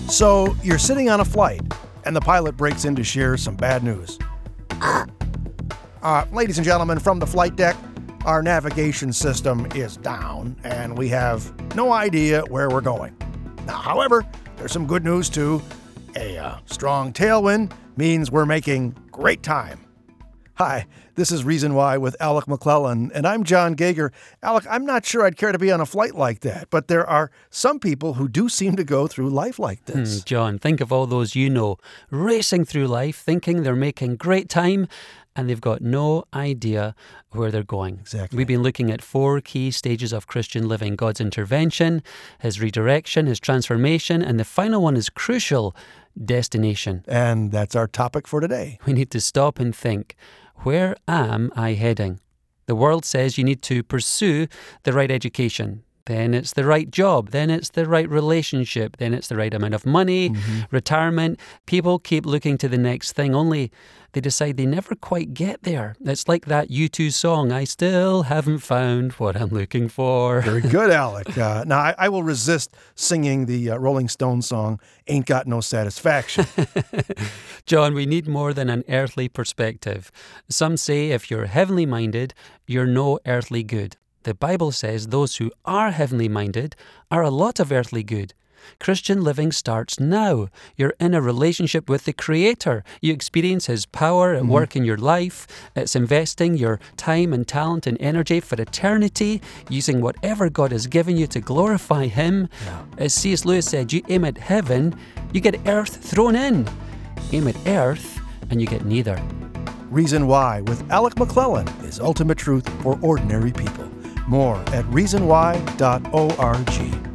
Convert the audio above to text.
So you're sitting on a flight, and the pilot breaks in to share some bad news. Ladies and gentlemen, from the flight deck, our navigation system is down, and we have no idea where we're going. Now, however, there's some good news too. A strong tailwind means we're making great time. Hi, this is Reason Why with Alec McClellan, and I'm John Gager. Alec, I'm not sure I'd care to be on a flight like that, but there are some people who do seem to go through life like this. John, think of all those racing through life, thinking they're making great time, and they've got no idea where they're going. Exactly. We've been looking at 4 key stages of Christian living: God's intervention, His redirection, His transformation, and the final one is crucial: destination. And that's our topic for today. We need to stop and think, where am I heading? The world says you need to pursue the right education. Then it's the right job. Then it's the right relationship. Then it's the right amount of money, retirement. People keep looking to the next thing, only they decide they never quite get there. It's like that U2 song, I still haven't found what I'm looking for. Very good, Alec. Now, I will resist singing the Rolling Stones song, Ain't Got No Satisfaction. John, we need more than an earthly perspective. Some say if you're heavenly minded, you're no earthly good. The Bible says those who are heavenly minded are a lot of earthly good. Christian living starts now. You're in a relationship with the Creator. You experience His power at work in your life. It's investing your time and talent and energy for eternity, using whatever God has given you to glorify Him. As C.S. Lewis said, you aim at heaven, you get earth thrown in. Aim at earth, and you get neither. Reason Why with Alec McClellan is ultimate truth for ordinary people. More at reasonwhy.org.